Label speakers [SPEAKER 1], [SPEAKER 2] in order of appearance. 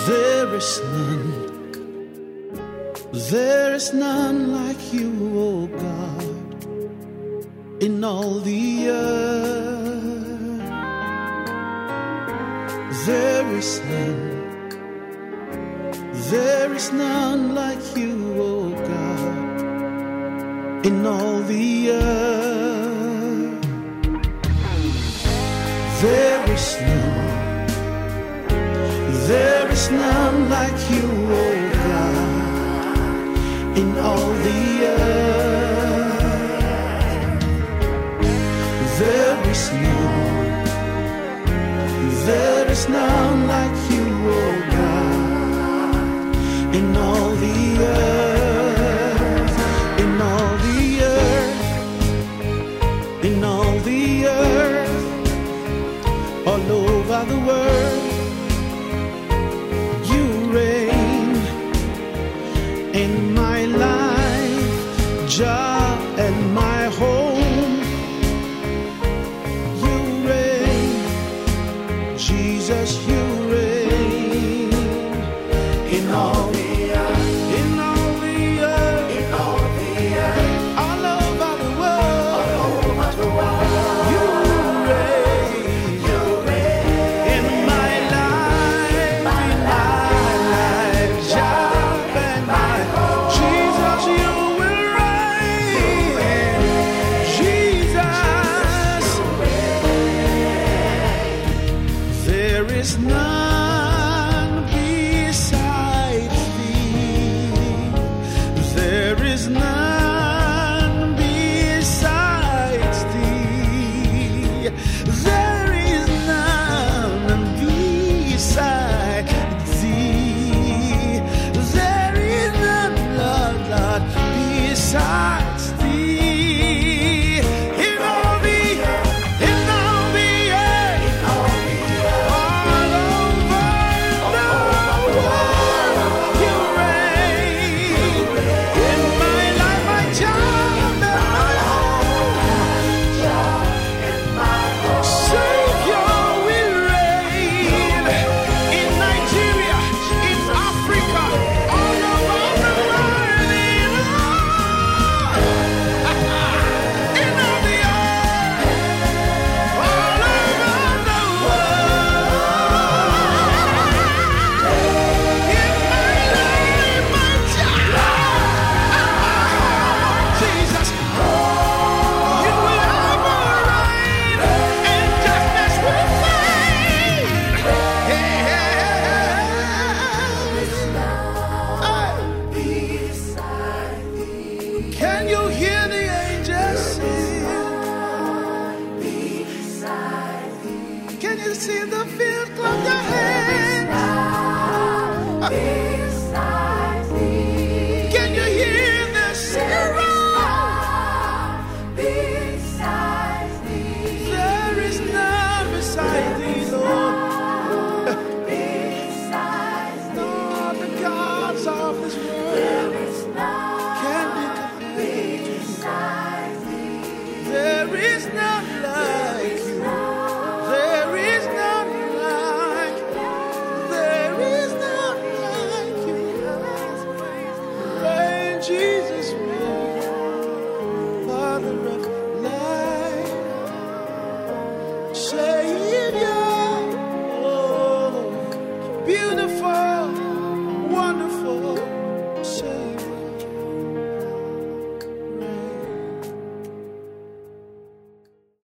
[SPEAKER 1] There is none like you, O God, in all the earth. There is none like you, O God, in all the earth. There is none like you, O God, in all the earth. There is none like you, O God, in all the earth, in all the earth, in all the earth, all over the world. You reign in my life, Jah, and my home. You reign, Jesus, you reign in all the earth, in all the earth, in all the earth, all over the world, all over the world. You reign in my life, Jah, and my home. Jesus, you will reign, Jesus. There is none besides thee. There is none besides thee. There is none besides thee. There is none, Lord, besides thee. In all the earth, in all the earth, all over the world, you reign in my life, my child, and my home. Savior will reign in Nigeria, in Africa, all over the world, in all the earth, all over the world. In my life, my child, Jesus, you will ever reign, and darkness will fade. Can you hear the angels sing? Can you see the field clap their hands? Can you hear the singing? There is none beside thee, Lord. Lord, the gods of this world can be compared to you. There is none like you. There is none like you. There is none like you. Reign, Jesus, reign, Father of light, Savior, oh, beautiful